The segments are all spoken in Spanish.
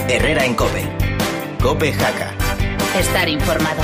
Herrera en COPE. COPE Jaca. Estar informado.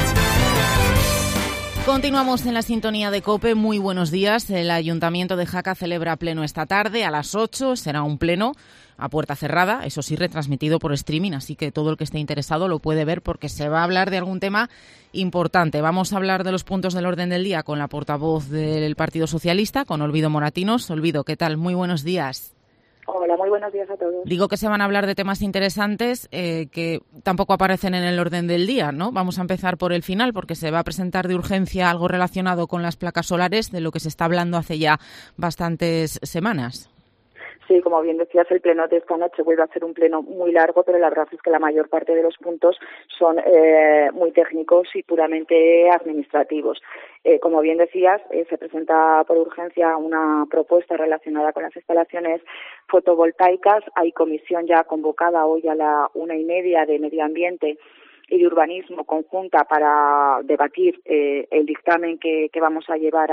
Continuamos en la sintonía de COPE. Muy buenos días. El Ayuntamiento de Jaca celebra pleno esta tarde a las 8. Será un pleno a puerta cerrada, eso sí, retransmitido por streaming, así que todo el que esté interesado lo puede ver porque se va a hablar de algún tema importante. Vamos a hablar de los puntos del orden del día con la portavoz del Partido Socialista, con Olvido Moratinos. Olvido, ¿qué tal? Muy buenos días. Hola, muy buenos días a todos. Digo que se van a hablar de temas interesantes que tampoco aparecen en el orden del día, ¿no? Vamos a empezar por el final porque se va a presentar de urgencia algo relacionado con las placas solares, de lo que se está hablando hace ya bastantes semanas. Sí, como bien decías, el pleno de esta noche vuelve a ser un pleno muy largo, pero la verdad es que la mayor parte de los puntos son muy técnicos y puramente administrativos. Como bien decías, se presenta por urgencia una propuesta relacionada con las instalaciones fotovoltaicas. Hay comisión ya convocada hoy a la 1:30 de Medio Ambiente y de Urbanismo conjunta para debatir el dictamen que vamos a llevar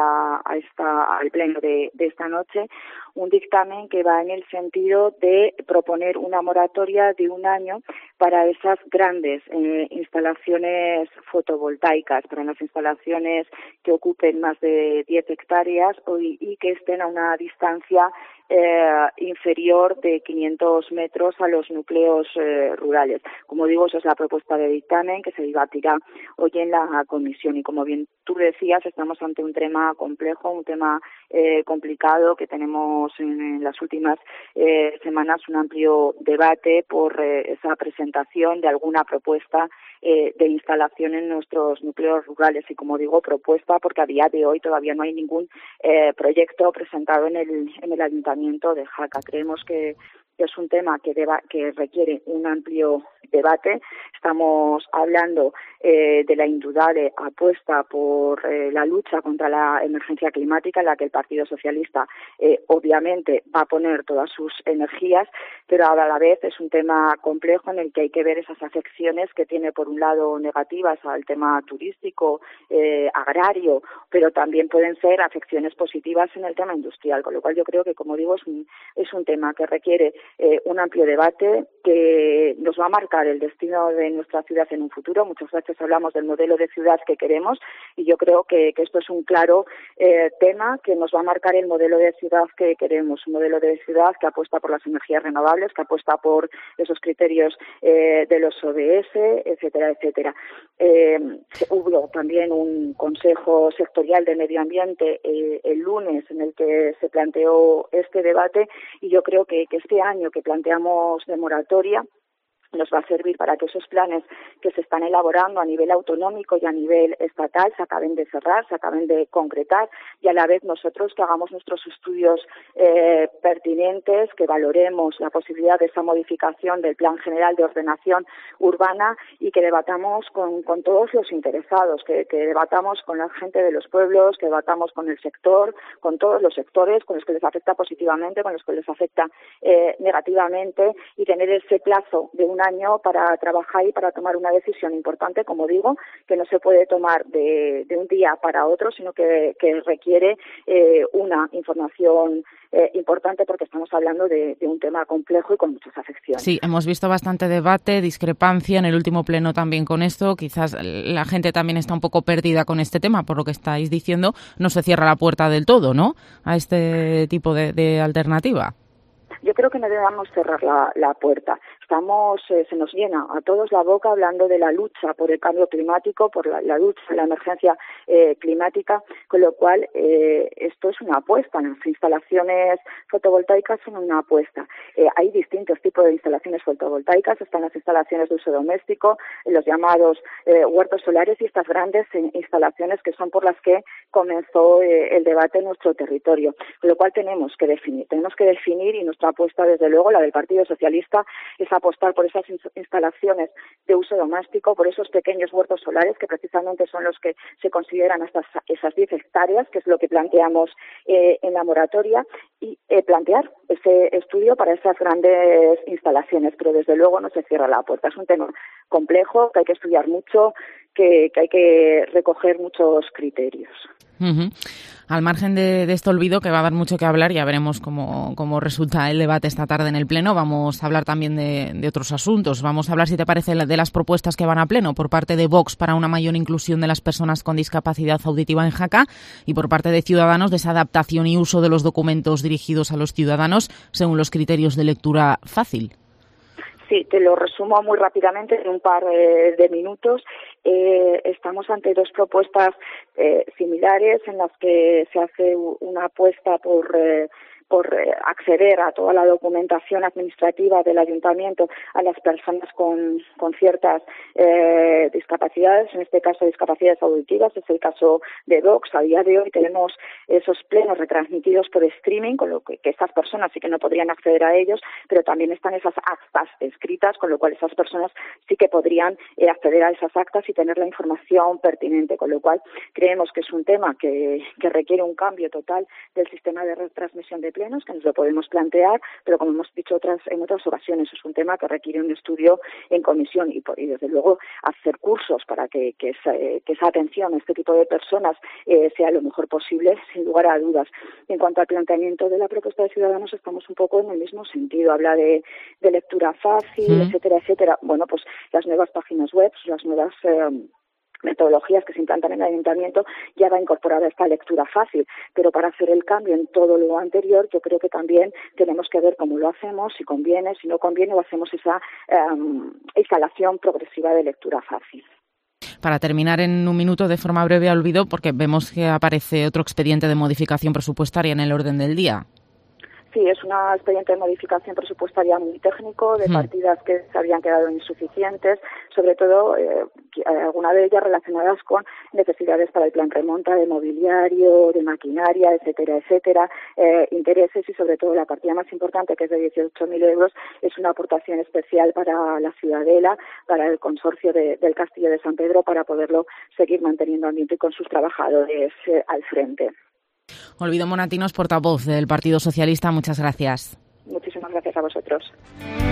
al pleno de esta noche, un dictamen que va en el sentido de proponer una moratoria de 1 año para esas grandes instalaciones fotovoltaicas, para las instalaciones que ocupen más de 10 hectáreas y que estén a una distancia inferior de 500 metros a los núcleos rurales. Como digo, esa es la propuesta de dictamen que se debatirá hoy en la comisión. Y como bien tú decías, estamos ante un tema complejo, un tema complicado, que tenemos en las últimas semanas un amplio debate por esa presentación de alguna propuesta de instalación en nuestros núcleos rurales. Y como digo, propuesta porque a día de hoy todavía no hay ningún proyecto presentado en el Ayuntamiento de Jaca. Creemos que es un tema que requiere un amplio debate. Estamos hablando de la indudable apuesta por la lucha contra la emergencia climática, en la que el Partido Socialista obviamente va a poner todas sus energías, pero ahora a la vez es un tema complejo en el que hay que ver esas afecciones que tiene, por un lado, negativas al tema turístico, agrario, pero también pueden ser afecciones positivas en el tema industrial, con lo cual yo creo que, como digo, es un tema que requiere un amplio debate que nos va a marcar el destino de nuestra ciudad en un futuro. Muchas veces hablamos del modelo de ciudad que queremos y yo creo que esto es un claro tema que nos va a marcar el modelo de ciudad que queremos, un modelo de ciudad que apuesta por las energías renovables, que apuesta por esos criterios de los ODS, etcétera, etcétera. Hubo también un Consejo Sectorial de Medio Ambiente el lunes en el que se planteó este debate y yo creo que este año que planteamos de moratoria nos va a servir para que esos planes que se están elaborando a nivel autonómico y a nivel estatal se acaben de cerrar, se acaben de concretar y a la vez nosotros que hagamos nuestros estudios pertinentes, que valoremos la posibilidad de esa modificación del Plan General de Ordenación Urbana y que debatamos con todos los interesados, que debatamos con la gente de los pueblos, que debatamos con el sector, con todos los sectores, con los que les afecta positivamente, con los que les afecta negativamente y tener ese plazo de 1 año para trabajar y para tomar una decisión importante, como digo, que no se puede tomar de un día para otro, sino que requiere una información importante porque estamos hablando de un tema complejo y con muchas afecciones. Sí, hemos visto bastante debate, discrepancia en el último pleno también con esto. Quizás la gente también está un poco perdida con este tema, por lo que estáis diciendo. No se cierra la puerta del todo, ¿no?, a este tipo de alternativa. Yo creo que no debemos cerrar la puerta. Se nos llena a todos la boca hablando de la lucha por el cambio climático, por la lucha de la emergencia climática, con lo cual esto es una apuesta. Las instalaciones fotovoltaicas son una apuesta. Hay distintos tipos de instalaciones fotovoltaicas. Están las instalaciones de uso doméstico, los llamados huertos solares y estas grandes instalaciones que son por las que comenzó el debate en nuestro territorio. Con lo cual tenemos que definir y nuestra apuesta, desde luego, la del Partido Socialista, es apostar por esas instalaciones de uso doméstico, por esos pequeños huertos solares que precisamente son los que se consideran hasta esas 10 hectáreas, que es lo que planteamos en la moratoria, y plantear ese estudio para esas grandes instalaciones, pero desde luego no se cierra la puerta. Es un tema complejo que hay que estudiar mucho, que hay que recoger muchos criterios. Uh-huh. Al margen de este olvido, que va a dar mucho que hablar, ya veremos cómo resulta el debate esta tarde en el Pleno. Vamos a hablar también de otros asuntos. Vamos a hablar, si te parece, de las propuestas que van a Pleno por parte de Vox para una mayor inclusión de las personas con discapacidad auditiva en Jaca y por parte de Ciudadanos de esa adaptación y uso de los documentos dirigidos a los ciudadanos según los criterios de lectura fácil. Sí, te lo resumo muy rápidamente en un par de minutos. Estamos ante dos propuestas similares en las que se hace una apuesta por acceder a toda la documentación administrativa del ayuntamiento a las personas con ciertas discapacidades, en este caso discapacidades auditivas, es el caso de Vox. A día de hoy tenemos esos plenos retransmitidos por streaming, con lo que estas personas sí que no podrían acceder a ellos, pero también están esas actas escritas, con lo cual esas personas sí que podrían acceder a esas actas y tener la información pertinente, con lo cual creemos que es un tema que requiere un cambio total del sistema de retransmisión de plenos, que nos lo podemos plantear, pero como hemos dicho en otras ocasiones, es un tema que requiere un estudio en comisión y desde luego hacer cursos para que esa atención a este tipo de personas sea lo mejor posible, sin lugar a dudas. En cuanto al planteamiento de la propuesta de Ciudadanos, estamos un poco en el mismo sentido. Habla de lectura fácil, etcétera, etcétera. Bueno, pues las nuevas páginas web, las nuevas metodologías que se implantan en el ayuntamiento ya va incorporada esta lectura fácil, pero para hacer el cambio en todo lo anterior yo creo que también tenemos que ver cómo lo hacemos, si conviene, si no conviene, o hacemos esa instalación progresiva de lectura fácil. Para terminar en un minuto, de forma breve, olvido, porque vemos que aparece otro expediente de modificación presupuestaria en el orden del día. Sí, es un expediente de modificación presupuestaria muy técnico, de partidas que se habían quedado insuficientes, sobre todo algunas de ellas relacionadas con necesidades para el plan remonta de mobiliario, de maquinaria, etcétera, etcétera, intereses y sobre todo la partida más importante, que es de 18.000 euros, es una aportación especial para la Ciudadela, para el consorcio del Castillo de San Pedro, para poderlo seguir manteniendo ambiente y con sus trabajadores al frente. Olvido Monatinos, portavoz del Partido Socialista, muchas gracias. Muchísimas gracias a vosotros.